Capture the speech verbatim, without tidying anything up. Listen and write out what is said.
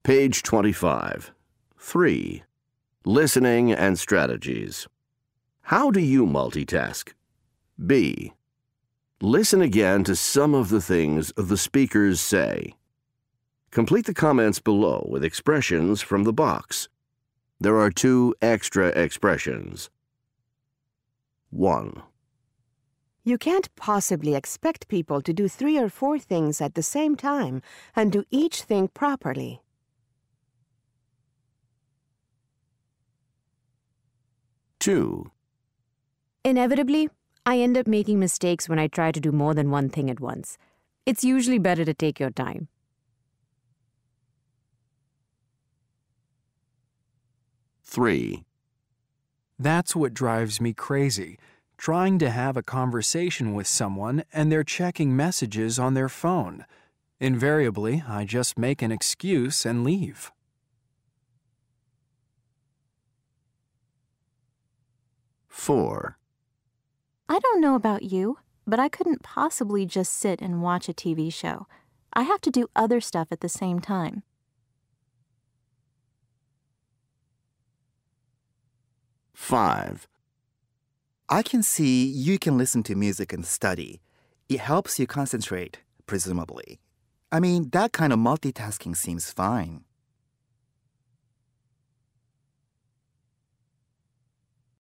Page twenty-five. three. Listening and strategies. How do you multitask? B. Listen again to some of the things the speakers say. Complete the comments below with expressions from the box. There are two extra expressions. one. You can't possibly expect people to do three or four things at the same time and do each thing properly. two. Inevitably, I end up making mistakes when I try to do more than one thing at once. It's usually better to take your time. three. That's what drives me crazy. Trying to have a conversation with someone and they're checking messages on their phone. Invariably, I just make an excuse and leave. four. I don't know about you, but I couldn't possibly just sit and watch a T V show. I have to do other stuff at the same time. five. I can see you can listen to music and study. It helps you concentrate, presumably. I mean, that kind of multitasking seems fine.